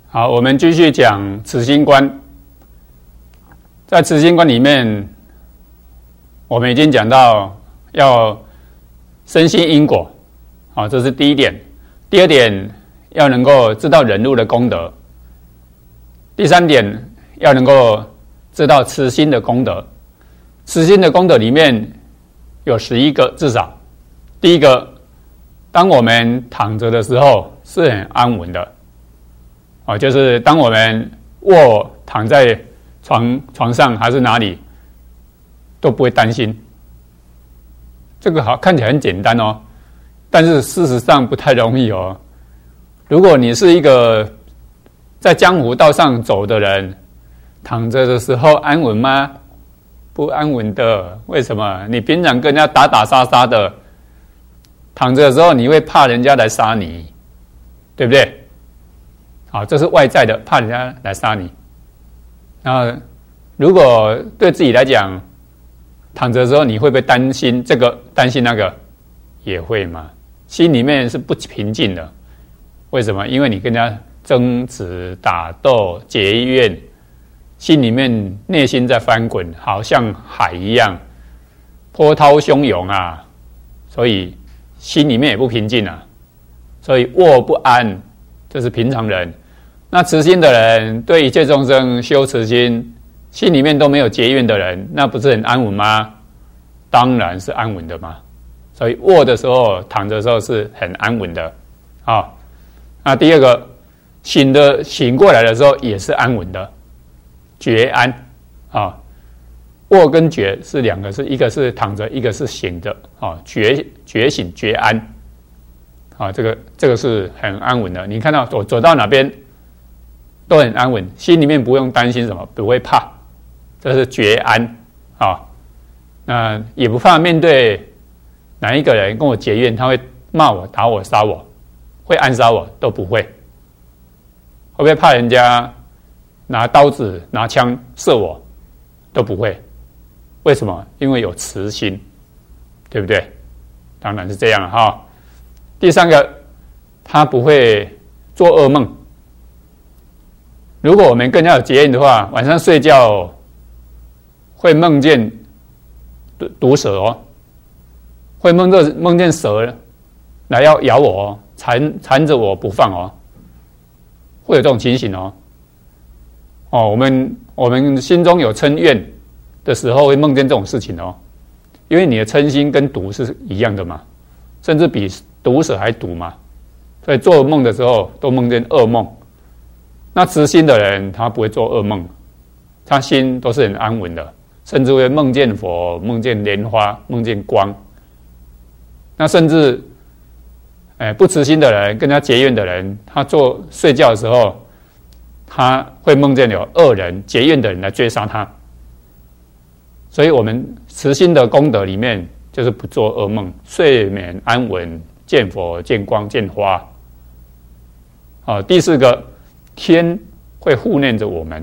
好，我们继续讲慈心观。在慈心观里面，我们已经讲到要深信因果，好，这是第一点。第二点，要能够知道忍辱的功德。第三点，要能够知道慈心的功德。慈心的功德里面有11个，至少。第一个，当我们躺着的时候是很安稳的，就是当我们躺在床上还是哪里都不会担心。这个看起来很简单哦，但是事实上不太容易哦。如果你是一个在江湖道上走的人，躺着的时候安稳吗？不安稳的。为什么？你平常跟人家打打杀杀的，躺着的时候你会怕人家来杀你，对不对？好，这是外在的，怕人家来杀你。那如果对自己来讲，躺着的时候你会不会担心这个担心那个？也会嘛，心里面是不平静的。为什么？因为你跟人家争执打斗结怨，心里面内心在翻滚，好像海一样波涛汹涌啊，所以心里面也不平静啊，所以卧不安，这是平常人。那慈心的人，对一切众生修慈心，心里面都没有结怨的人，那不是很安稳吗？当然是安稳的嘛。所以卧的时候躺着的时候是很安稳的。好，那第二个，醒过来的时候也是安稳的，觉安。卧跟觉是两个，一个是躺着，一个是醒着。觉醒觉安。这个是很安稳的。你看到我走到哪边都很安稳，心里面不用担心什么，不会怕，这是觉安。那也不怕面对哪一个人跟我结怨，他会骂我、打我、杀我，会暗杀我，都不会。会不会怕人家拿刀子、拿枪射我？都不会。为什么？因为有慈心，对不对？当然是这样哈。第三个，他不会做噩梦。如果我们跟人家有结怨的话，晚上睡觉会梦见毒蛇哦，会梦见蛇来要咬我哦，缠着我不放哦，会有这种情形哦。我们心中有嗔怨的时候，会梦见这种事情哦，因为你的嗔心跟毒是一样的嘛，甚至比毒蛇还毒嘛，所以做梦的时候都梦见噩梦。那慈心的人，他不会做噩梦，他心都是很安稳的，甚至会梦见佛、梦见莲花、梦见光。那甚至，不慈心的人，跟他结怨的人，他睡觉的时候，他会梦见有恶人、结怨的人来追杀他。所以我们慈心的功德里面，就是不做噩梦，睡眠安稳，见佛、见光、见花。第四个，天会护念着我们。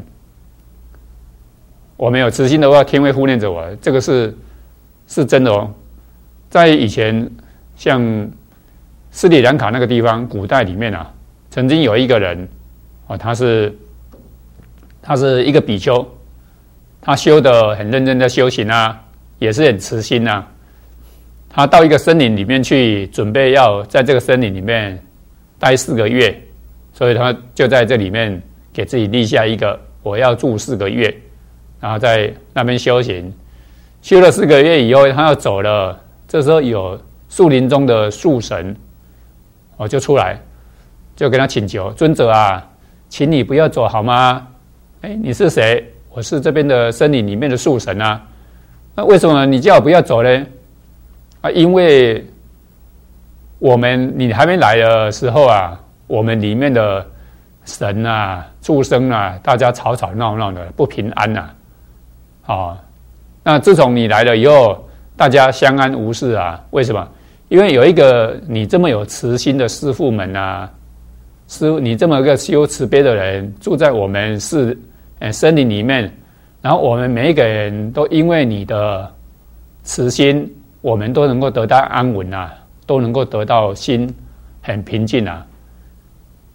我们有慈心的话，天会护念着我，这个是真的哦。在以前，像斯里兰卡那个地方，古代里面啊，曾经有一个人，他是一个比丘，他修得很认真的修行啊，也是很慈心啊。他到一个森林里面去，准备要在这个森林里面待4个月，所以他就在这里面给自己立下一个我要住4个月，然后在那边修行。修了4个月以后，他要走了，这时候有树林中的树神就出来，就跟他请求：尊者啊，请你不要走好吗？你是谁？我是这边的森林里面的树神啊。那为什么你叫我不要走呢？因为你还没来的时候啊，我们里面的神啊、畜生啊，大家吵吵闹闹的，不平安啊。那自从你来了以后，大家相安无事啊。为什么？因为有一个你这么有慈心的师父们啊，你这么一个修慈悲的人，住在我们森林里面，然后我们每一个人都因为你的慈心，我们都能够得到安稳啊，都能够得到心很平静啊。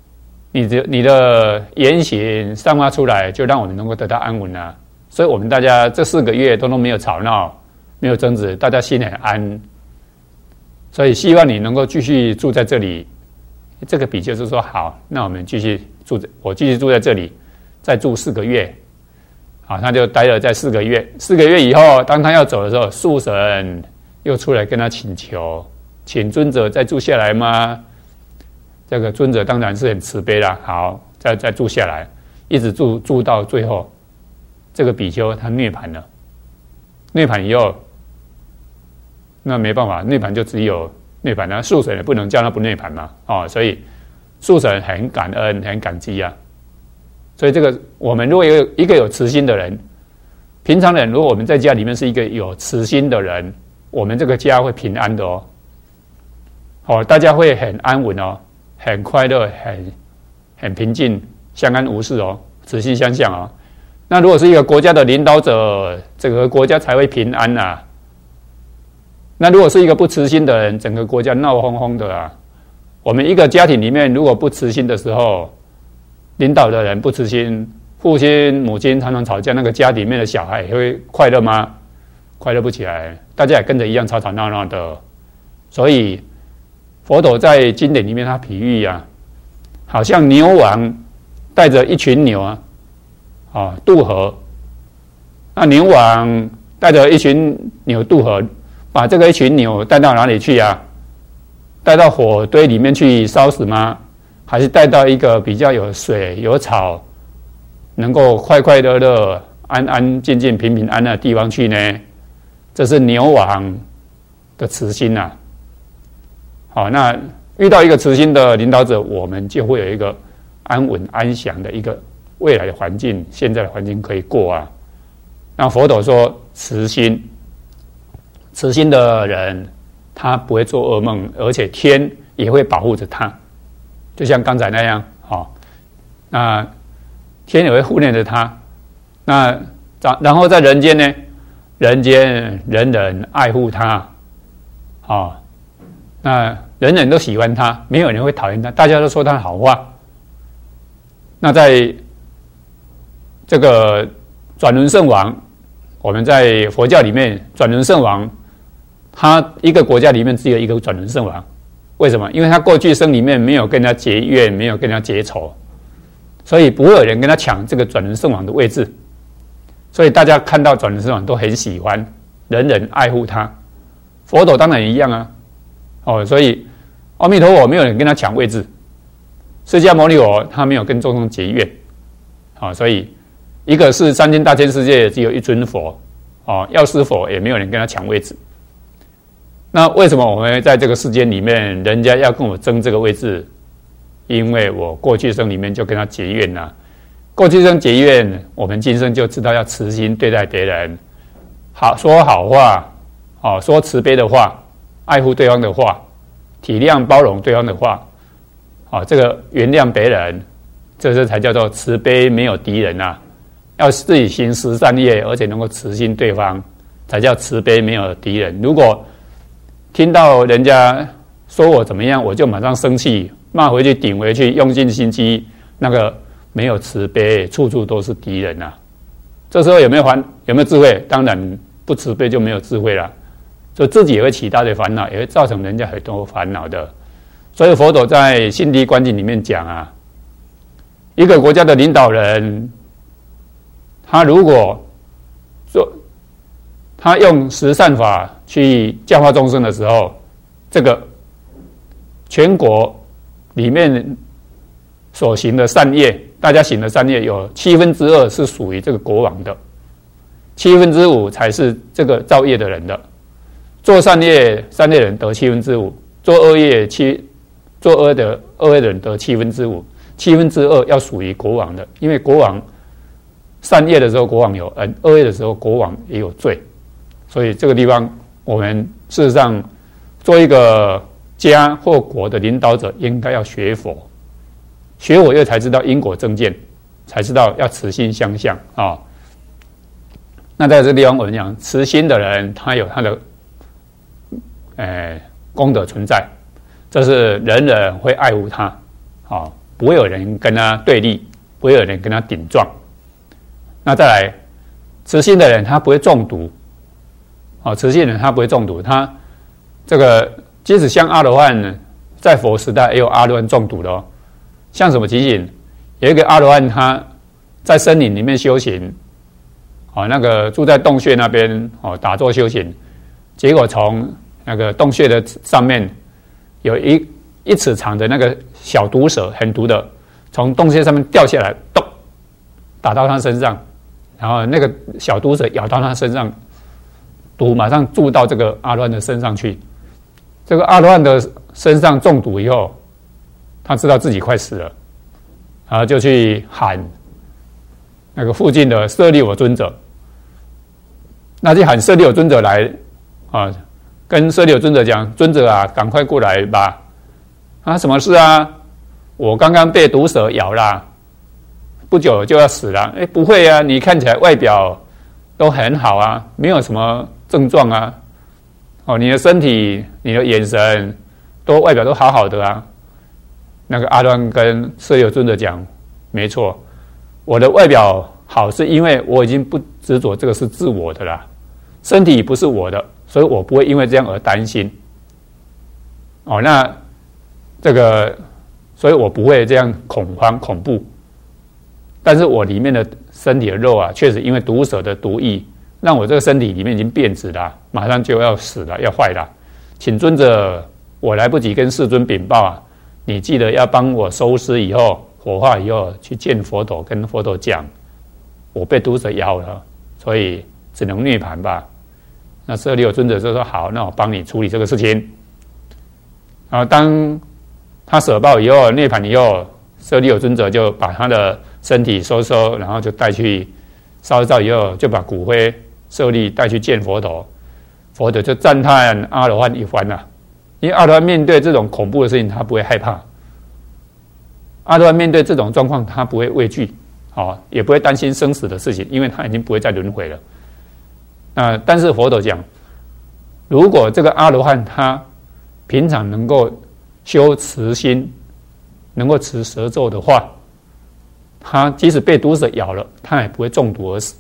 你的言行散发出来，就让我们能够得到安稳啊。所以我们大家这4个月都没有吵闹，没有争执，大家心很安。所以希望你能够继续住在这里。这个比就是说，好，那我们继续住，我继续住在这里，再住4个月。好，他就待了在4个月。4个月以后，当他要走的时候，树神又出来跟他请求，请尊者再住下来吗？这个尊者当然是很慈悲啦，好，再住下来，一直住到最后，这个比丘他涅槃了。涅槃以后，那没办法，涅槃就只有涅槃了，树神也不能叫他不涅槃嘛，所以树神很感恩，很感激啊。所以这个我们如果有一个有慈心的人，平常人如果我们在家里面是一个有慈心的人，我们这个家会平安的哦，大家会很安稳哦，很快乐，很平静，相安无事哦，慈心相向哦。那如果是一个国家的领导者，整个国家才会平安啊。那如果是一个不慈心的人，整个国家闹哄哄的啊。我们一个家庭里面如果不慈心的时候，领导的人不慈心，父亲母亲常常吵架，那个家里面的小孩也会快乐吗？快乐不起来，大家也跟着一样吵吵闹闹的。所以佛陀在经典里面他比喻啊，好像牛王带着一群牛渡河。那牛王带着一群牛渡河，把这个一群牛带到哪里去啊？带到火堆里面去烧死吗？还是带到一个比较有水有草，能够快快乐乐、安安静静、平平安安的地方去呢？这是牛王的慈心啊。好，那遇到一个慈心的领导者，我们就会有一个安稳安详的一个未来的环境，现在的环境可以过啊。那佛陀说，慈心的人，他不会做噩梦，而且天也会保护着他。就像刚才那样，那天也会护念着他。那然后在人间呢，人间人人爱护他，那人人都喜欢他，没有人会讨厌他，大家都说他好话。那在这个转轮圣王，我们在佛教里面，转轮圣王，他一个国家里面只有一个转轮圣王。为什么？因为他过去生里面没有跟他结怨，没有跟他结仇，所以不会有人跟他抢这个转轮圣王的位置。所以大家看到转轮圣王都很喜欢，人人爱护他。佛陀当然也一样啊。所以阿弥陀佛没有人跟他抢位置，释迦牟尼佛他没有跟众生结怨。所以一个是三千大千世界只有一尊佛，药师佛也没有人跟他抢位置。那为什么我们在这个世间里面，人家要跟我争这个位置？因为我过去生里面就跟他结怨了。过去生结怨，我们今生就知道要慈心对待别人，说好话，说慈悲的话，爱护对方的话，体谅包容对方的话，这个原谅别人，这才叫做慈悲，没有敌人啊。要自己行十善业，而且能够慈心对方，才叫慈悲，没有敌人。如果听到人家说我怎么样，我就马上生气，骂回去，顶回去，用尽心机，那个没有慈悲，处处都是敌人啊。这时候有没有智慧？当然不慈悲就没有智慧了，所以自己也会起大的烦恼，也会造成人家很多烦恼的。所以佛陀在《心地观经》里面讲啊，一个国家的领导人，他如果他用十善法去教化众生的时候，这个全国里面所行的善业，大家行的善业有2/7是属于这个国王的，5/7才是这个造业的人的。做善业人得5/7，做恶业的人得2/7要属于国王的，因为国王善业的时候国王有恩，恶业的时候国王也有罪。所以这个地方，我们事实上做一个家或国的领导者，应该要学佛，学佛又才知道因果正见，才知道要慈心相向啊。那在这个地方，我们讲慈心的人，他有他的功德存在，这是人人会爱护他。 不会有人跟他对立，不会有人跟他顶撞。那再来，慈心的人他不会中毒，慈心人他不会中毒，他这个即使像阿罗汉呢，在佛时代也有阿罗汉中毒的哦。像什么情形？有一个阿罗汉他在森林里面修行，那个住在洞穴那边打坐修行，结果从那个洞穴的上面有一尺长的那个小毒蛇，很毒的，从洞穴上面掉下来，咚，打到他身上，然后那个小毒蛇咬到他身上，毒马上注到这个阿罗汉的身上去。这个阿罗汉的身上中毒以后，他知道自己快死了，然后就去喊那个附近的舍利弗尊者，那就喊舍利弗尊者来跟舍利弗尊者讲：尊者啊，赶快过来吧！什么事啊？我刚刚被毒蛇咬啦，不久就要死了。不会啊，你看起来外表都很好啊，没有什么症状啊。你的身体、你的眼神，外表都好好的啊。那个阿罗汉跟舍利弗尊者讲：没错，我的外表好是因为我已经不执着这个是自我的啦，身体不是我的，所以我不会因为这样而担心。那这个，所以我不会这样恐慌恐怖。但是我里面的身体的肉啊，确实因为毒蛇的毒液，让我这个身体里面已经变质了，马上就要死了，要坏了。请尊者，我来不及跟世尊禀报啊，你记得要帮我收尸以后，火化以后去见佛陀，跟佛陀讲，我被毒蛇咬了，所以只能涅槃吧。那舍利弗尊者就说：好，那我帮你处理这个事情。然后当他舍报以后，涅槃以后，舍利弗尊者就把他的身体收，然后就带去烧造以后，就把骨灰舍利带去见佛陀。佛陀就赞叹阿罗汉一番了，因为阿罗汉面对这种恐怖的事情，他不会害怕；阿罗汉面对这种状况，他不会畏惧，也不会担心生死的事情，因为他已经不会再轮回了。但是佛陀讲，如果这个阿罗汉他平常能够修慈心，能够持蛇咒的话，他即使被毒蛇咬了，他也不会中毒而死。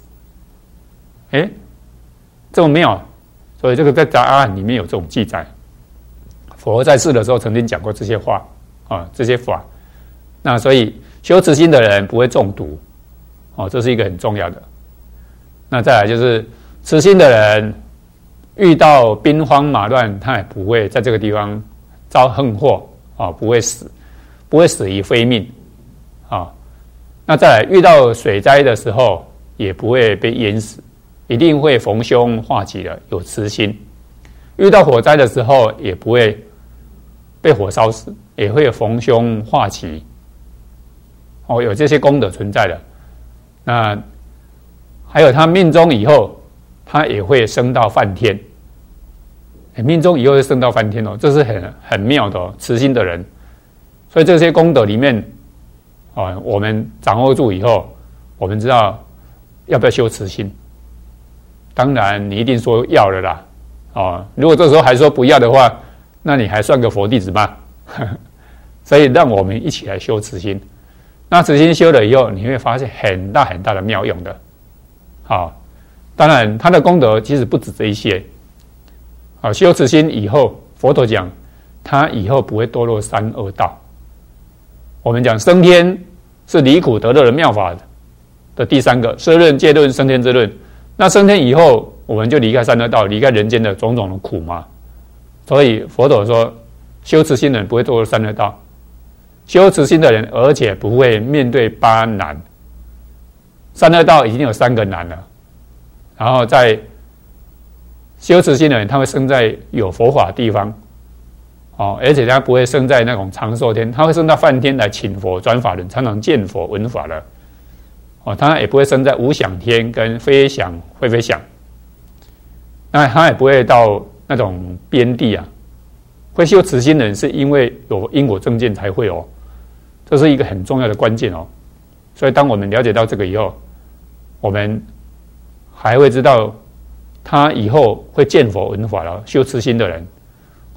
这么妙！所以这个在杂阿含里面有这种记载。佛在世的时候曾经讲过这些话这些法。那所以修慈心的人不会中毒这是一个很重要的。那再来就是慈心的人遇到兵荒马乱，他也不会在这个地方遭横祸不会死，不会死于非命那再来遇到水灾的时候，也不会被淹死，一定会逢凶化吉的，有慈心。遇到火灾的时候，也不会被火烧死，也会逢凶化吉有这些功德存在的。那还有他命中以后，他也会升到梵天。命中以后会升到梵天这是很妙的慈心的人。所以这些功德里面我们掌握住以后，我们知道要不要修慈心。当然你一定说要了啦如果这时候还说不要的话，那你还算个佛弟子吗？所以让我们一起来修慈心。那慈心修了以后，你会发现很大很大的妙用的当然他的功德其实不止这一些修慈心以后，佛陀讲他以后不会堕落三恶道。我们讲升天是离苦得乐的妙法的第三个，摄论、戒论、升天之论。那升天以后，我们就离开三恶道，离开人间的种种的苦嘛。所以佛陀说，修慈心的人不会堕入三恶道，修慈心的人，而且不会面对八难。三恶道已经有3个难了，然后在修慈心的人，他会生在有佛法的地方而且他不会生在那种长寿天，他会生到梵天来请佛转法轮，常常见佛闻法了他也不会生在无想天跟非想会非想，那他也不会到那种边地会修慈心的人是因为有因果正见才会这是一个很重要的关键所以当我们了解到这个以后，我们还会知道他以后会见佛闻法了。修慈心的人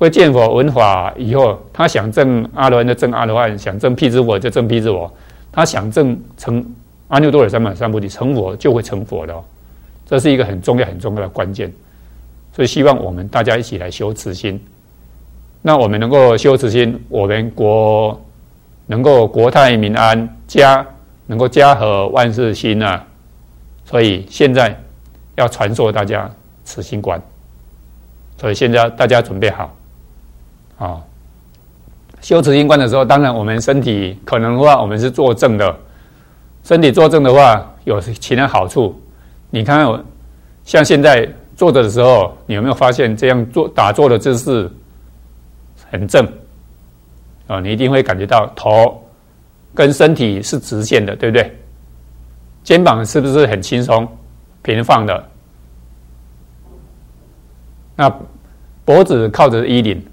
会见佛闻法以后，他想证阿罗汉就证阿罗汉，想证辟支佛就证辟支佛，他想证成阿耨多罗三藐三菩提成佛就会成佛的哦。这是一个很重要的关键。所以希望我们大家一起来修慈心。那我们能够修慈心，我们国能够国泰民安，能够家和万事兴啊。所以现在要传授大家慈心观。所以现在大家准备好啊！修慈心观的时候，当然我们身体可能的话，我们是坐正的。身体坐正的话，有其他好处。你看看，像现在坐着的时候，你有没有发现这样打坐的姿势很正啊？你一定会感觉到头跟身体是直线的，对不对？肩膀是不是很轻松、平放的？那脖子靠着衣领，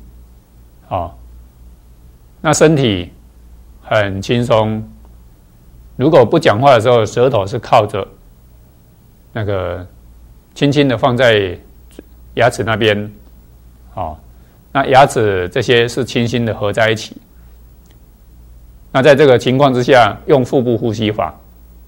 那身体很轻松。如果不讲话的时候，舌头是靠着那个轻轻的放在牙齿那边，那牙齿这些是轻轻的合在一起。那在这个情况之下，用腹部呼吸法。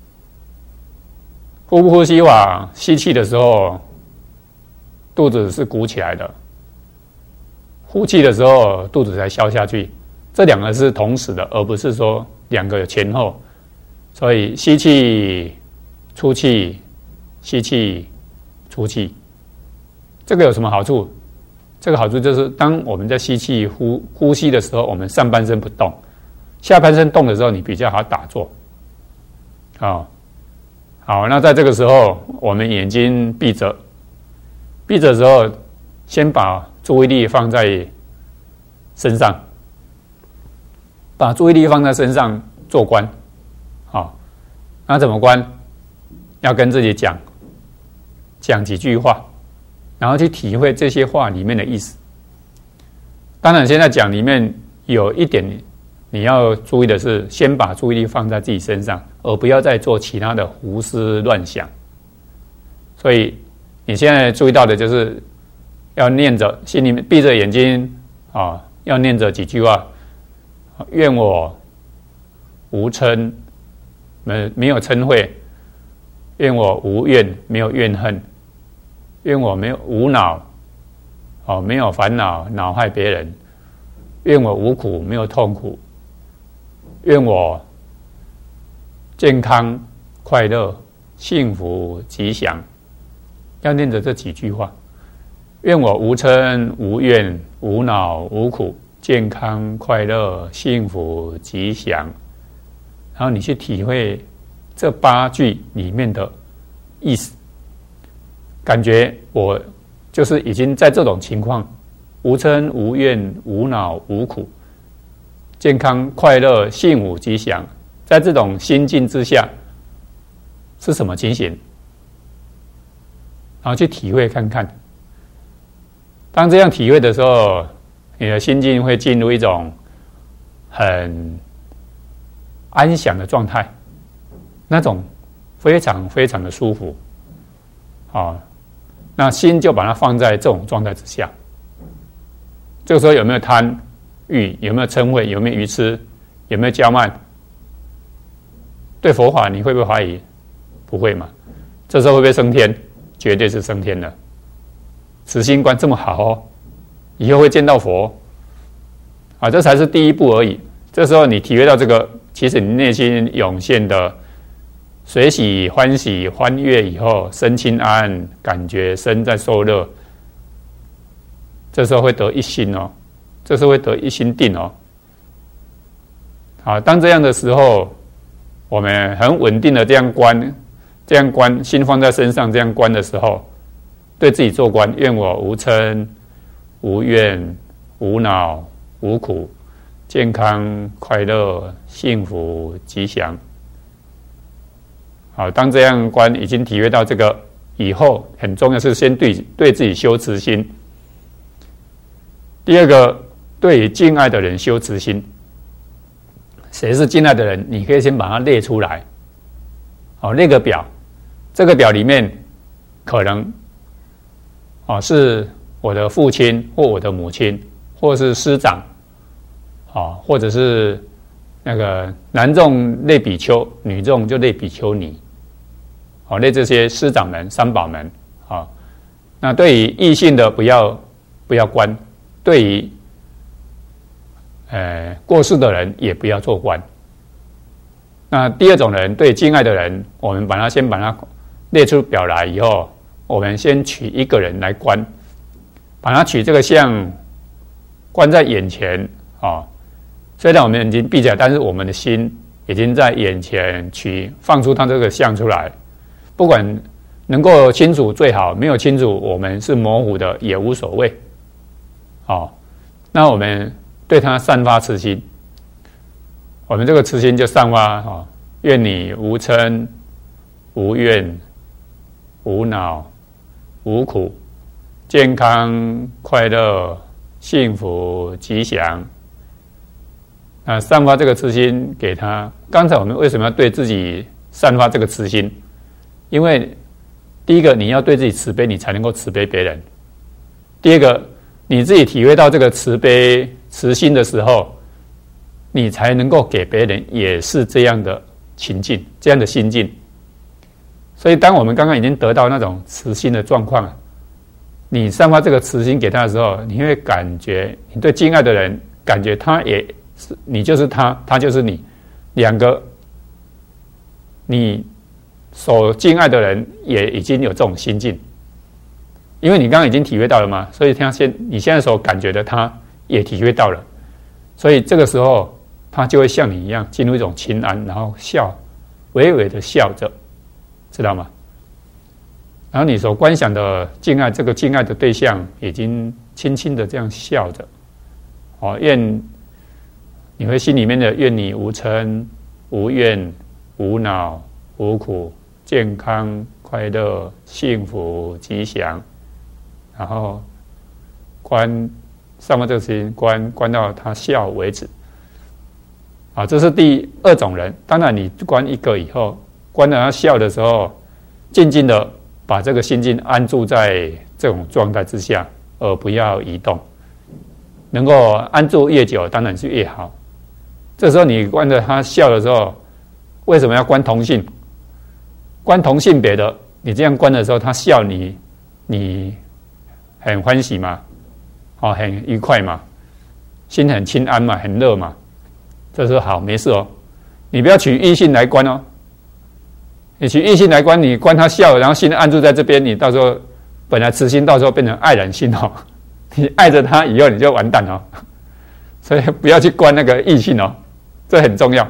腹部呼吸法，吸气的时候，肚子是鼓起来的；呼气的时候，肚子才消下去。这两个是同时的，而不是说两个前后。所以吸气、出气、吸气、出气，这个有什么好处？这个好处就是，当我们在吸气呼吸的时候，我们上半身不动，下半身动的时候，你比较好打坐。好，那在这个时候，我们眼睛闭着的时候，先把注意力放在身上，把注意力放在身上做观。那怎么观？要跟自己讲几句话，然后去体会这些话里面的意思。当然，现在讲里面有一点你要注意的是，先把注意力放在自己身上，而不要再做其他的胡思乱想。所以你现在注意到的就是要念着，心里面闭着眼睛要念着几句话：愿我无嗔，没有嗔恚；愿我无怨，没有怨恨；愿我无恼，没有烦恼恼害别人；愿我无苦，没有痛苦；愿我健康快乐幸福吉祥。要念着这几句话：愿我无嗔无怨无恼无苦，健康快乐幸福吉祥。然后你去体会这8句里面的意思，感觉我就是已经在这种情况，无嗔无怨无恼无苦，健康快乐幸福吉祥，在这种心境之下是什么情形？然后去体会看看。当这样体会的时候，你的心境会进入一种很安详的状态，那种非常非常的舒服。那心就把它放在这种状态之下。这个时候有没有贪欲？有没有嗔恚？有没有愚痴？有没有骄慢？对佛法你会不会怀疑？不会嘛？这时候会不会升天？绝对是升天的。慈心观这么好以后会见到佛这才是第一步而已。这时候你体会到这个，其实你内心涌现的随喜欢喜欢悦以后，身心安，感觉身在受乐，这时候会得一心这时候会得一心定当这样的时候，我们很稳定的这样观，心放在身上这样观的时候，对自己做观：愿我无嗔无怨无恼无苦，健康快乐幸福吉祥。好，当这样观已经体会到这个以后，很重要是先对自己修慈心。第二个，对敬爱的人修慈心。谁是敬爱的人？你可以先把它列出来。列个表，这个表里面可能是我的父亲或我的母亲， 或是师长，或者是那个男众类比丘，女众就类比丘尼，类这些师长们、三宝们，那对于异性的不要观，对于过世的人也不要做观。那第二种人，对敬爱的人，我们先把它列出表来以后，我们先取一个人来观，把它取这个像观在眼前，虽然我们已经闭起来，但是我们的心已经在眼前放出它这个像出来。不管能够清楚最好，没有清楚我们是模糊的也无所谓。那我们对它散发慈心，我们这个慈心就散发，愿你无嗔、无怨、无恼、无苦，健康、快乐、幸福、吉祥。散发这个慈心给他。刚才我们为什么要对自己散发这个慈心？因为第一个，你要对自己慈悲，你才能够慈悲别人；第二个，你自己体会到这个慈悲慈心的时候，你才能够给别人也是这样的情境，这样的心境。所以，当我们刚刚已经得到那种慈心的状况，你散发这个慈心给他的时候，你会感觉你对敬爱的人，感觉他也是你，就是他，他就是你，两个你所敬爱的人也已经有这种心境，因为你刚刚已经体会到了嘛，所以你现在所感觉的他也体会到了，所以这个时候他就会像你一样进入一种清安，然后笑，微微的笑着，知道吗？然后你所观想的敬爱，这个敬爱的对象已经轻轻的这样笑着，愿你会心里面的愿你无嗔、无怨、无恼、无苦，健康、快乐、幸福、吉祥，然后上面这个事情观到他笑为止。这是第二种人。当然你观一个以后，观到他笑的时候，静静的把这个心境安住在这种状态之下，而不要移动。能够安住越久，当然是越好。这时候你观着他笑的时候，为什么要观同性？观同性别的，你这样观的时候，他笑你很欢喜嘛，很愉快嘛，心很清安嘛，很乐嘛。这时候好，没事哦。你不要取异性来观哦。你取异性来观，你观他笑，然后心安住在这边，你到时候本来慈心，到时候变成爱染心哦。你爱着他以后，你就完蛋哦。所以不要去观那个异性哦，这很重要。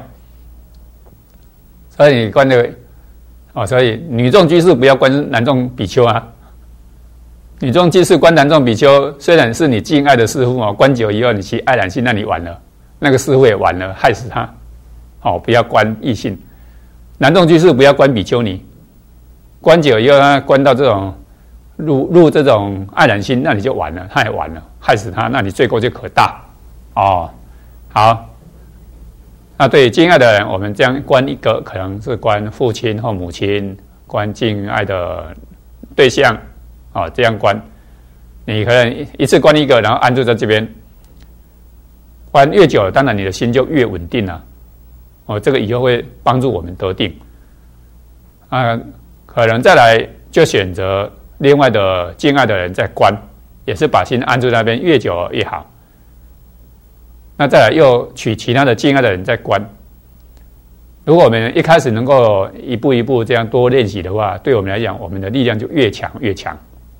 所以你观那个所以女众居士不要观男众比丘啊。女众居士观男众比丘，虽然是你敬爱的师父观久以后，你去爱染心，那你完了，那个师父也完了，害死他。不要观异性。男众居士不要观比丘尼，观久以后他观到这种入这种爱染心，那你就完了，他也完了，害死他，那你罪过就可大。好，那对敬爱的人，我们这样观一个，可能是观父亲或母亲，观敬爱的对象，这样观。你可能一次观一个，然后安住在这边，观越久，当然你的心就越稳定了。这个以后会帮助我们得定。可能再来就选择另外的敬爱的人再观，也是把心安住那边，越久越好。那再来又取其他的敬爱的人再观。如果我们一开始能够一步一步这样多练习的话，对我们来讲，我们的力量就越强越强。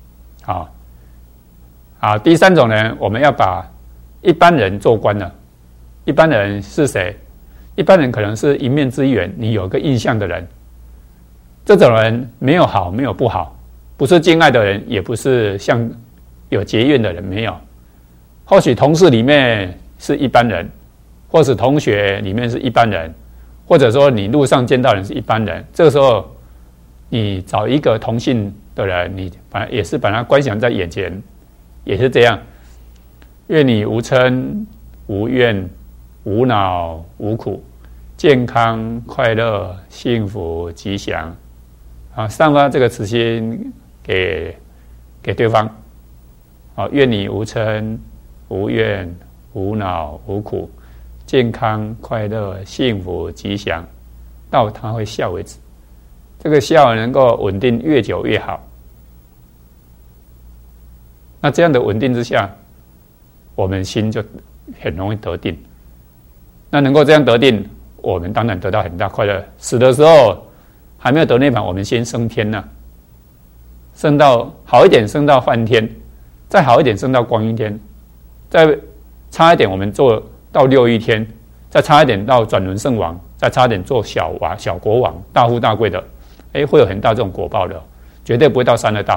好，第三种人，我们要把一般人做观了。一般人是谁？一般人可能是一面之缘，你有个印象的人。这种人没有好，没有不好，不是敬爱的人，也不是像有结怨的人，没有。或许同事里面是一般人，或是同学里面是一般人，或者说你路上见到人是一般人。这个时候，你找一个同性的人，你也是把他观想在眼前，也是这样。愿你无嗔、无怨、无恼、无苦，健康、快乐、幸福、吉祥。散发这个慈心给对方。愿你无嗔、 无怨无恼无苦，健康快乐幸福吉祥，到他会笑为止。这个笑能够稳定越久越好。那这样的稳定之下，我们心就很容易得定。那能够这样得定，我们当然得到很大快乐。死的时候还没有得涅槃，我们先升天了，升到好一点，升到梵天，再好一点，升到光阴天，再差一点，我们做到六欲天，再差一点到转轮圣王，再差一点做小国王，大富大贵的，会有很大这种果报的，绝对不会到三恶道。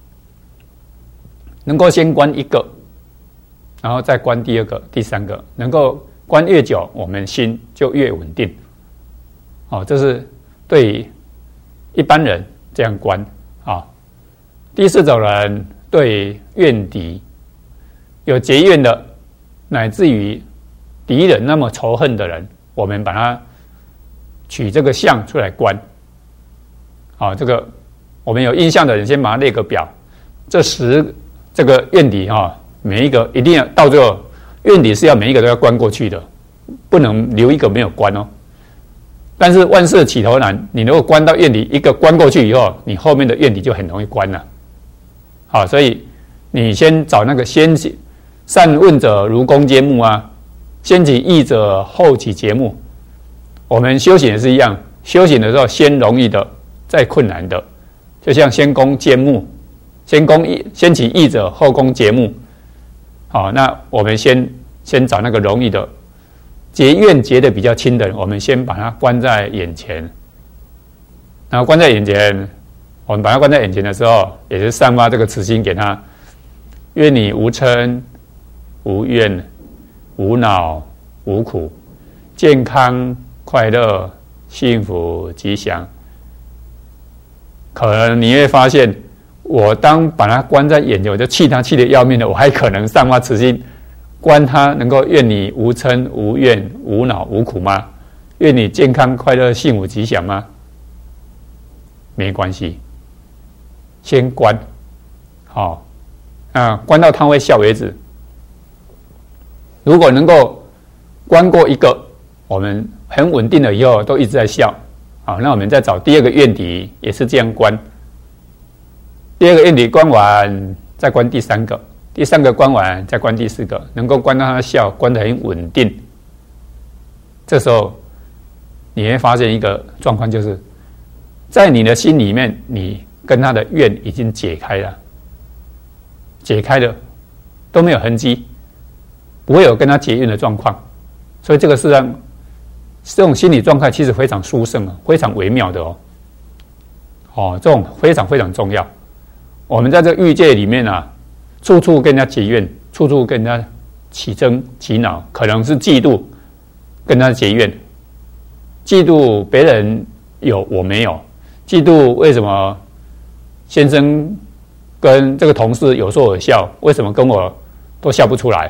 能够先观一个，然后再观第二个、第三个，能够观越久，我们心就越稳定。这是对于一般人这样观啊。第四种人对怨敌有结怨的，乃至于敌人那么仇恨的人，我们把它取这个相出来观。这个我们有印象的人，先把它列个表，这个怨敌每一个一定要到最后，怨敌是要每一个都要观过去的，不能留一个没有观哦。但是万事起头难，你如果观到怨敌一个观过去以后，你后面的怨敌就很容易观了。所以你先找那个先起善问者如弓揭木啊，先起易者后起节木。我们修行也是一样，修行的时候先容易的，再困难的，就像先弓揭木。先起易者后攻结木。那我们先找那个容易的，结怨结的比较轻的人，我们先把它关在眼前。然后关在眼前，我们把它关在眼前的时候，也是散发这个慈心给他，愿你无嗔无怨无恼无苦，健康快乐幸福吉祥。可能你会发现，我当把他关在眼前，我就气他气得要命了，我还可能散发慈心，关他能够愿你无嗔无怨无恼无苦吗？愿你健康快乐幸福吉祥吗？没关系，先关，关到他会笑为止。如果能够关过一个，我们很稳定了以后都一直在笑，那我们再找第二个怨敌，也是这样关。第二个怨敌关完，再关第三个，第三个关完，再关第四个，能够关到他笑，关得很稳定。这时候你会发现一个状况，就是在你的心里面，你跟他的怨已经解开了，都没有痕迹，不会有跟他结怨的状况。所以这个事实上，这种心理状态其实非常殊胜，非常微妙的这种非常非常重要。我们在这个欲界里面处处跟人家结怨，处处跟人家起争起恼，可能是嫉妒，跟他结怨，嫉妒别人有我没有，嫉妒为什么先生跟这个同事有说有笑，为什么跟我都笑不出来？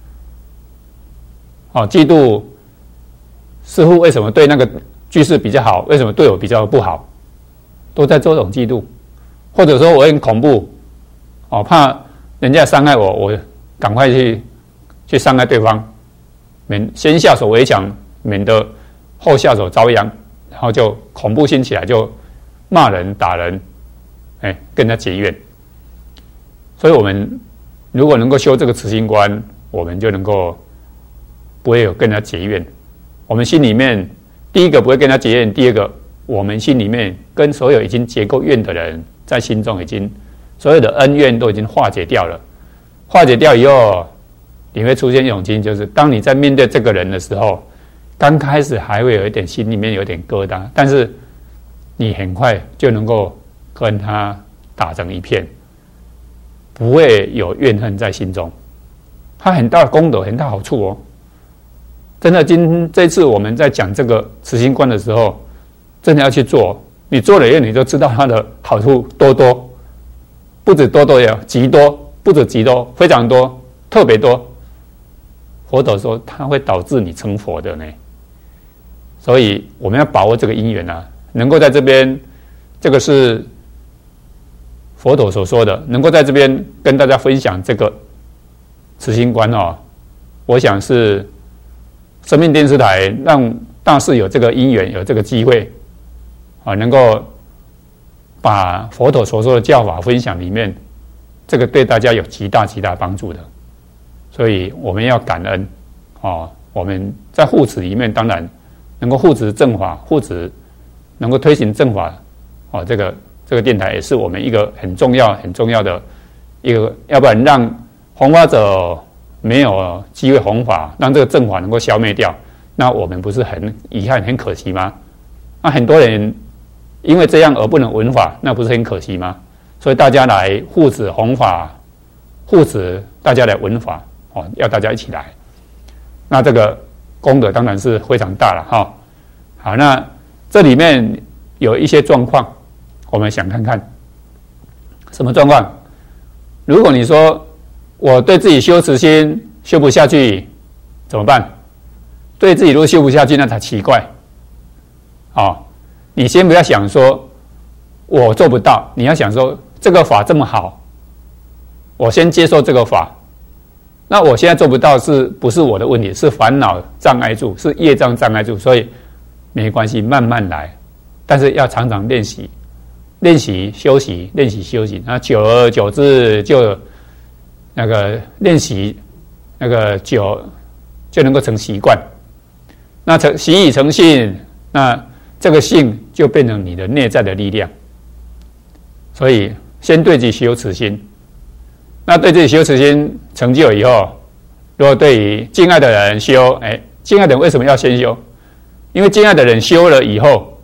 嫉妒师父为什么对那个居士比较好，为什么对我比较不好，都在做这种嫉妒。或者说我很恐怖，怕人家伤害我，我赶快去伤害对方，先下手为强，免得后下手遭殃，然后就恐怖心起来，就骂人打人，跟人家结怨。所以我们如果能够修这个慈心观，我们就能够不会有跟人家结怨。我们心里面第一个不会跟他结怨，第二个我们心里面跟所有已经结过怨的人，在心中已经所有的恩怨都已经化解掉了。化解掉以后，你会出现一种情形，就是当你在面对这个人的时候，刚开始还会有一点心里面有点疙瘩，但是你很快就能够跟他打成一片，不会有怨恨在心中。它很大的功德，很大好处真的，这次我们在讲这个慈心观的时候，真的要去做。你做了以后，你就知道它的好处多多，不止多多，也极多，不止极多，非常多，特别多。佛陀说，它会导致你成佛的呢。所以我们要把握这个因缘能够在这边，这个是佛陀所说的，能够在这边跟大家分享这个慈心观哦，我想是生命电视台让大士有这个因缘，有这个机会啊，能够把佛陀所说的教法分享里面，这个对大家有极大帮助的，所以我们要感恩哦。我们在护持里面，当然能够护持正法，护持能够推行正法哦，这个电台也是我们一个很重要的一个，要不然让弘法者没有机会弘法，让这个正法能够消灭掉，那我们不是很遗憾、很可惜吗？那很多人因为这样而不能闻法，那不是很可惜吗？所以大家来护持弘法，护持大家来闻法哦，要大家一起来，那这个功德当然是非常大了哈。好，那这里面有一些状况，我们想看看什么状况。如果你说我对自己修慈心修不下去怎么办？对自己如果修不下去，那才奇怪。哦，你先不要想说我做不到，你要想说这个法这么好，我先接受这个法。那我现在做不到，是不是我的问题？是烦恼障碍住，是业障障碍住，所以没关系，慢慢来。但是要常常练习，练习休息，练习休息。那久而久之，就那个练习那个久，就能够成习惯。那习以成性，那这个性就变成你的内在的力量。所以先对自己修慈心。那对自己修慈心成就以后，如果对于敬爱的人修，敬爱的人为什么要先修？因为敬爱的人修了以后，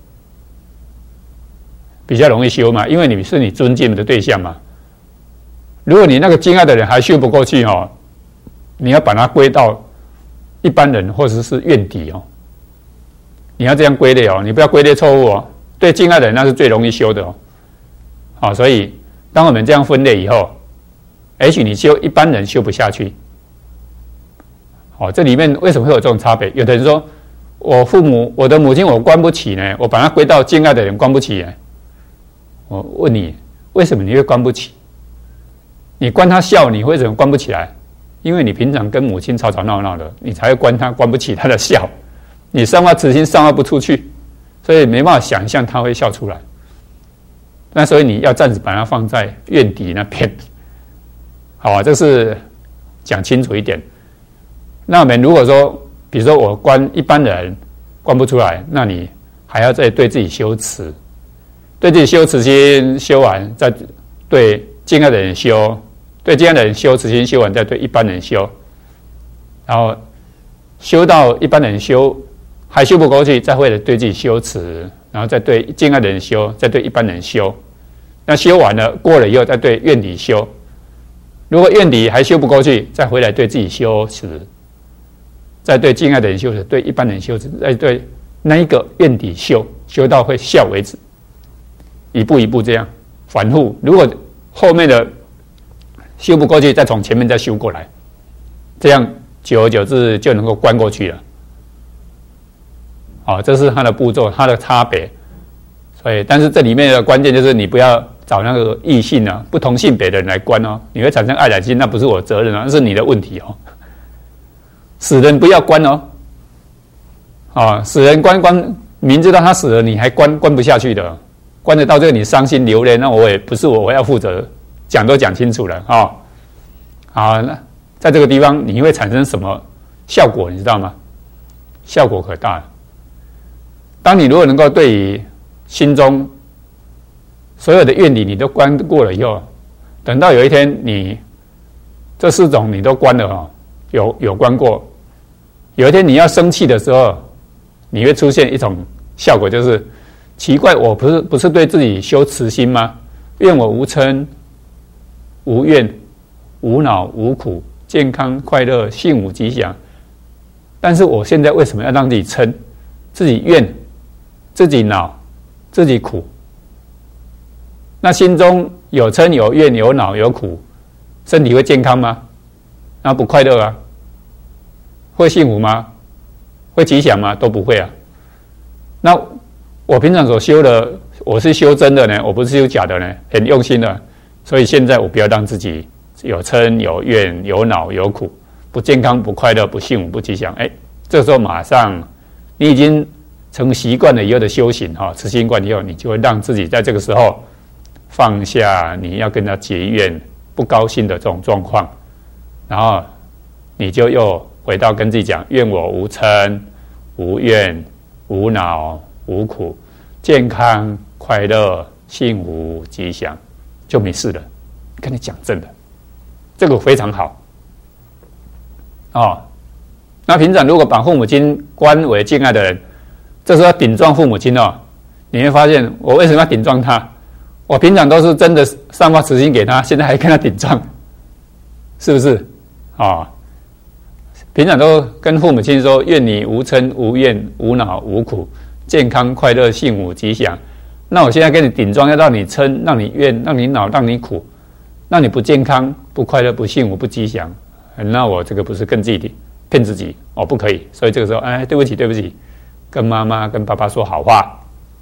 比较容易修嘛，因为你是你尊敬的对象嘛。如果你那个敬爱的人还修不过去哦，你要把它归到一般人或者是怨敌哦，你要这样归类哦，你不要归类错误哦。对敬爱的人那是最容易修的哦。好，所以当我们这样分类以后，也许你修一般人修不下去。好，这里面为什么会有这种差别？有的人说，我的母亲我关不起呢，我把它归到敬爱的人关不起呢。我问你，为什么你会关不起？你关他笑，你为什么关不起来？因为你平常跟母亲吵吵闹闹的，你才会关不起他的笑。你散发慈心散发不出去，所以没办法想象他会笑出来。那所以你要暂时把它放在怨敌那边。好啊，这是讲清楚一点。那我们如果说，比如说我关一般人关不出来，那你还要再对自己修慈，对自己修慈心，修完再对敬爱的人修，对敬爱的人修慈心，修完再对一般人修，然后修到一般人修还修不过去，再会对自己修慈，然后再对敬爱的人修，再对一般人修。那修完了过了以后，再对怨敌修。如果怨敌还修不过去，再回来对自己修持，再对敬爱的人修持，对一般人修持，再对那一个怨敌修，修到会笑为止。一步一步这样反复。如果后面的修不过去，再从前面再修过来，这样久而久之就能够关过去了。好，这是它的步骤，它的差别。所以，但是这里面的关键就是你不要找那个异性啊，不同性别的人来关哦，你会产生爱染心，那不是我责任啊，那是你的问题哦。死人不要关哦，死人关，明知道他死了，你还关不下去的，关得到这个你伤心流泪，那我也不是我要负责，讲都讲清楚了啊。好，那在这个地方你会产生什么效果，你知道吗？效果可大了。当你如果能够对于心中所有的怨理你都关过了以后，等到有一天你这4种你都关了哦，有关过，有一天你要生气的时候，你会出现一种效果，就是奇怪，我不是对自己修慈心吗？愿我无嗔无怨无恼无苦，健康快乐幸福吉祥，但是我现在为什么要让自己嗔，自己怨，自己恼，自己苦？那心中有嗔有怨有恼有苦，身体会健康吗？那不快乐啊？会幸福吗？会吉祥吗？都不会啊。那我平常所修的，我是修真的呢，我不是修假的呢，很用心的。所以现在我不要让自己有嗔有怨有恼有苦，不健康不快乐不幸福不吉祥。这时候马上你已经成习惯了以后的修行慈心观以后，你就会让自己在这个时候放下你要跟他结怨不高兴的这种状况，然后你就又回到跟自己讲，愿我无嗔无怨无恼无苦，健康快乐幸福吉祥，就没事了。跟你讲真的，这个非常好那平常如果把父母亲观为敬爱的人，这时候要顶撞父母亲你会发现我为什么要顶撞他？我平常都是真的散发慈心给他，现在还跟他顶撞，是不是平常都跟父母亲说，愿你无嗔无怨无恼无苦，健康快乐幸福吉祥。那我现在跟你顶撞，要让你嗔让你怨让你恼让你苦，让你不健康不快乐不幸福不吉祥，那我这个不是跟自己骗自己不可以。所以这个时候对不起对不起，跟妈妈跟爸爸说好话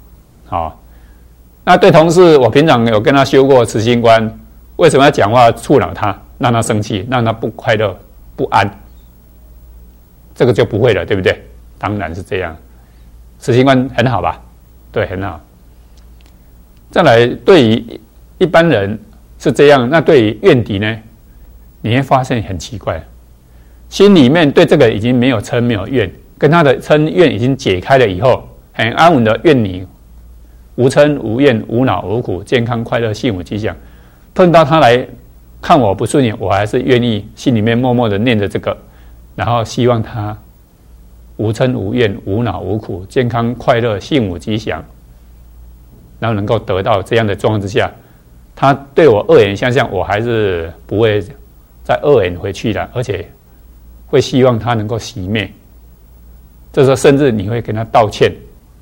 那对同事，我平常有跟他修过慈心观，为什么要讲话触恼他，让他生气，让他不快乐不安？这个就不会了，对不对？当然是这样。慈心观很好吧？对，很好。再来，对于一般人是这样，那对于怨敌呢？你会发现很奇怪，心里面对这个已经没有嗔没有怨，跟他的嗔怨已经解开了以后，很安稳的愿你无嗔无怨无恼无苦，健康快乐幸福吉祥。碰到他来看我不顺眼，我还是愿意心里面默默的念着这个，然后希望他无嗔无怨无恼无苦，健康快乐幸福吉祥，然后能够得到这样的状况之下，他对我恶言相向，我还是不会再恶言回去了，而且会希望他能够熄灭。这时候甚至你会跟他道歉，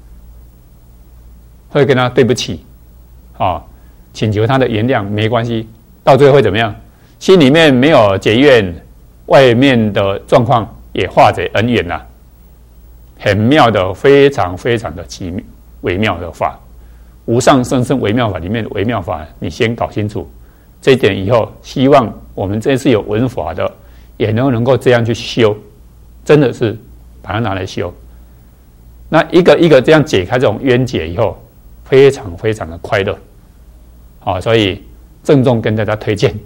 会跟他对不起请求他的原谅，没关系。到最后会怎么样？心里面没有结怨，外面的状况也化解恩怨了。很妙的，非常非常的微妙的法，无上甚深微妙法里面的微妙法，你先搞清楚这一点以后，希望我们这次有闻法的也能够这样去修，真的是把它拿来修。那一个一个这样解开这种冤结以后，非常非常的快乐所以郑重跟大家推荐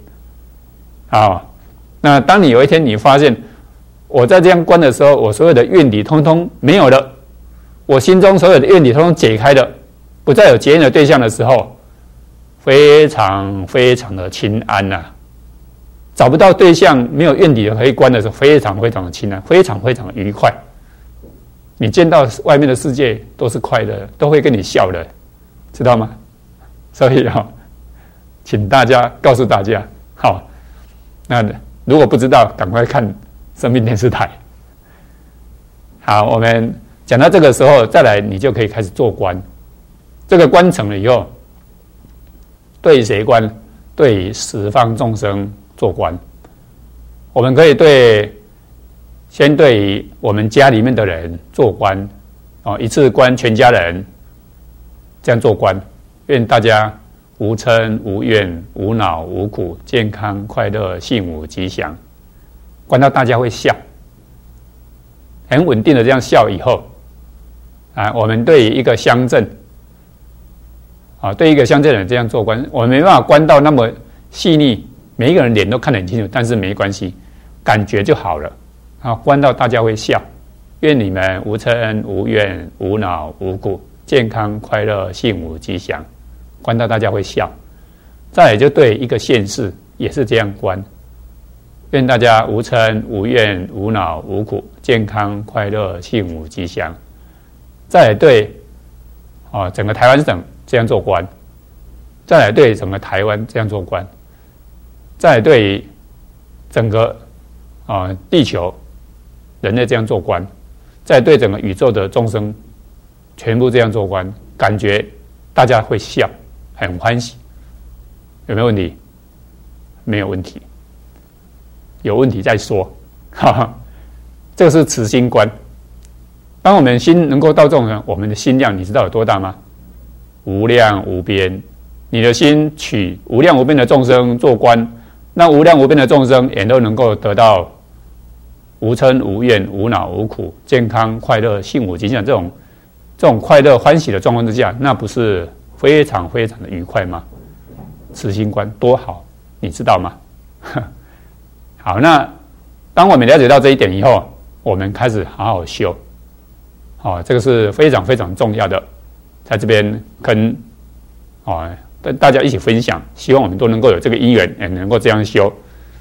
那当你有一天你发现我在这样观的时候，我所有的怨敌通通没有了，我心中所有的怨敌通通解开了，不再有结怨的对象的时候，非常非常的清安找不到对象，没有怨敌的可以观的时候，非常非常的清安，非常非常的愉快。你见到外面的世界都是快乐，都会跟你笑的，知道吗？所以请大家告诉大家那如果不知道，赶快看生命电视台。好，我们讲到这个时候，再来你就可以开始做观。这个观成了以后，对谁观？对十方众生做观。我们可以先对于我们家里面的人做观一次观全家人，这样做观。愿大家无嗔无怨无恼无苦，健康快乐幸福吉祥。观到大家会笑，很稳定的这样笑以后我们对于一个乡镇对一个乡镇人这样做观，我们没办法观到那么细腻，每一个人脸都看得很清楚，但是没关系，感觉就好了观到大家会笑。愿你们无嗔无怨无恼无苦，健康快乐幸福吉祥。观到大家会笑。再来就对一个县市也是这样观，愿大家无嗔无怨无恼无苦，健康快乐幸福吉祥。再来对整个台湾省这样做观，再来对整个台湾这样做观，再来对整个地球人类这样做观，再来对整个宇宙的众生全部这样做观，感觉大家会笑，很欢喜。有没有问题？没有问题。有问题再说。这个是慈心观。当我们心能够到这种人，我们的心量你知道有多大吗？无量无边。你的心取无量无边的众生做观， 那无量无边的众生也都能够得到无嗔无怨无恼无苦健康快乐幸福吉祥这种快乐欢喜的状况之下，那不是非常非常的愉快吗？慈心观多好，你知道吗？好，那当我们了解到这一点以后，我们开始好好修。这个是非常非常重要的，在这边跟大家一起分享，希望我们都能够有这个因缘，也能够这样修。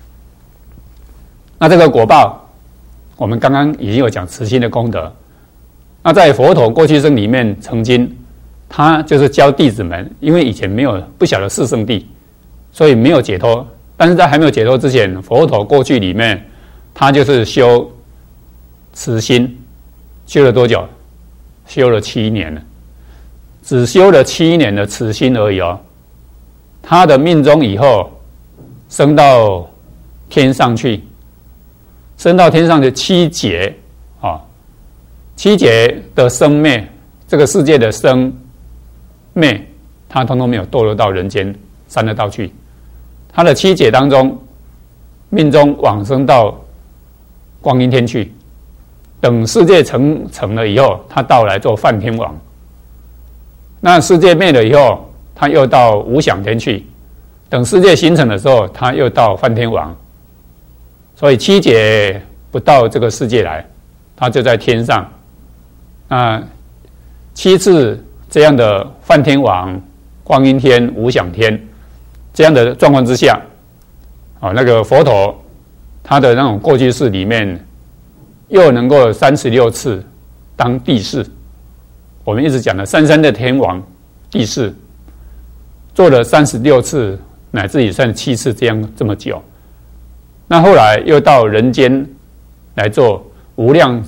那这个果报，我们刚刚已经有讲慈心的功德。那在佛陀过去生里面，曾经他就是教弟子们，因为以前不晓得四圣谛，所以没有解脱。但是在还没有解脱之前，佛陀过去里面，他就是修慈心，修了多久？修了7年了，只修了7年的慈心而已哦。他的命中以后升到天上去，升到天上的7劫7劫的生灭，这个世界的生灭，他通通没有堕落到人间三恶道去。他的7劫当中，命中往生到光阴天去。等世界成了以后，他到来做梵天王。那世界灭了以后，他又到无想天去。等世界形成的时候，他又到梵天王。所以7劫不到这个世界来，他就在天上。7次这样的梵天王、光阴天、无想天这样的状况之下，那个佛陀他的那种过去世里面，又能够36次当帝释。我们一直讲的33的天王帝释，做了36次乃至于37次这么久。那后来又到人间来做无量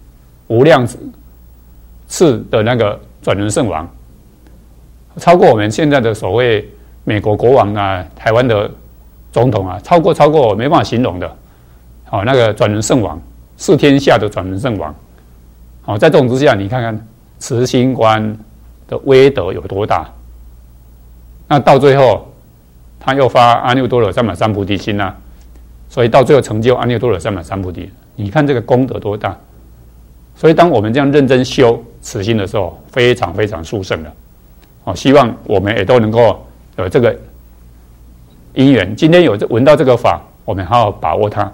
次的那个转轮圣王，超过我们现在的所谓美国国王啊、台湾的总统啊，超过我没办法形容的。那个转轮圣王，是天下的转轮圣王。在这种之下，你看看慈心观的威德有多大。那到最后，他又发阿耨多罗三藐三菩提心啊，所以到最后成就阿耨多罗三藐三菩提。你看这个功德多大！所以当我们这样认真修慈心的时候，非常非常殊胜的。希望我们也都能够有这个因缘。今天有闻到这个法，我们好好把握它。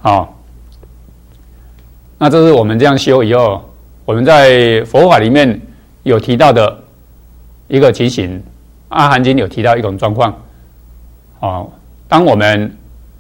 那这是我们这样修以后，我们在佛法里面有提到的一个情形，阿含经有提到一种状况。当我们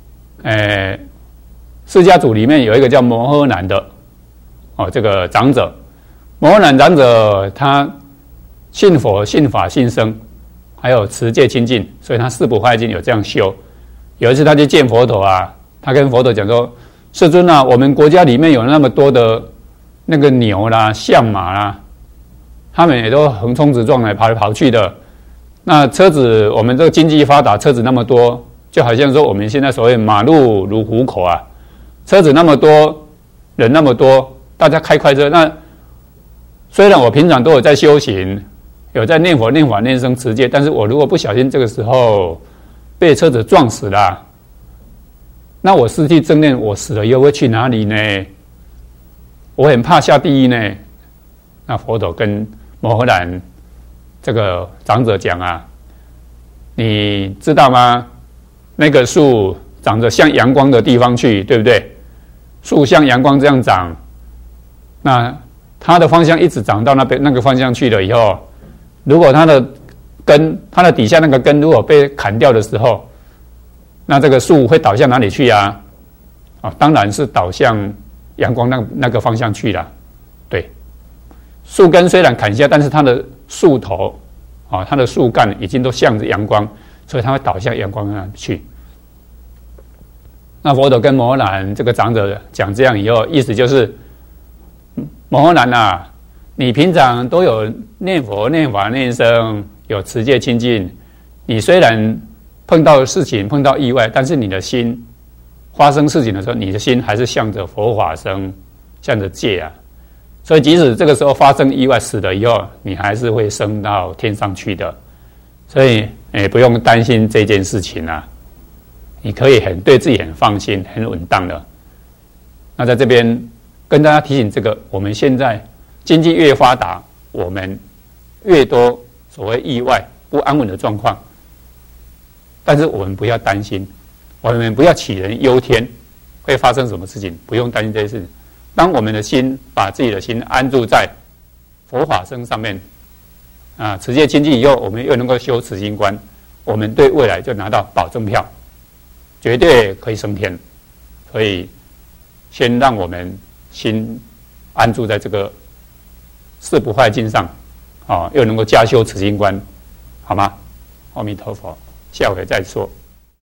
释迦族里面有一个叫摩诃南的这个长者，摩诃南长者他信佛、信法、信僧，还有持戒清净，所以他四不坏经有这样修。有一次他去见佛陀啊，他跟佛陀讲说：“世尊啊，我们国家里面有那么多的那个牛啦、象马啦，他们也都横冲直撞来跑来跑去的。那车子，我们这个经济发达，车子那么多，就好像说我们现在所谓马路如虎口啊，车子那么多，人那么多，大家开快车。那虽然我平常都有在修行，有在念佛、念法、念僧、持戒，但是我如果不小心这个时候被车子撞死了，那我失去正念，我死了以后会去哪里呢？我很怕下地狱呢。”那佛陀跟摩诃南这个长者讲啊：“你知道吗？那个树长着像阳光的地方去，对不对？树像阳光这样长，那它的方向一直长到那个方向去了以后，如果它的根，它的底下那个根如果被砍掉的时候，那这个树会倒向哪里去啊？当然是倒向阳光那个方向去了。对，树根虽然砍下，但是它的树头它的树干已经都向着阳光，所以它会倒向阳光那去。那佛陀跟摩诃南这个长者讲这样以后，意思就是：摩诃南啊，你平常都有念佛、念法、念僧，有持戒清净，你虽然碰到事情、碰到意外，但是你的心发生事情的时候，你的心还是向着佛法僧，向着戒啊。所以即使这个时候发生意外死了以后，你还是会升到天上去的。所以不用担心这件事情啊。 你可以对自己很放心、很稳当的。那在这边跟大家提醒，这个我们现在经济越发达，我们越多所谓意外、不安稳的状况，但是我们不要担心，我们不要杞人忧天，会发生什么事情，不用担心这些事情。当我们的心把自己的心安住在佛法僧上面，持戒精进以后，我们又能够修持心观，我们对未来就拿到保证票，绝对可以升天。所以，先让我们心安住在这个四不坏境上，又能够加修持心观，好吗？阿弥陀佛，下回再说。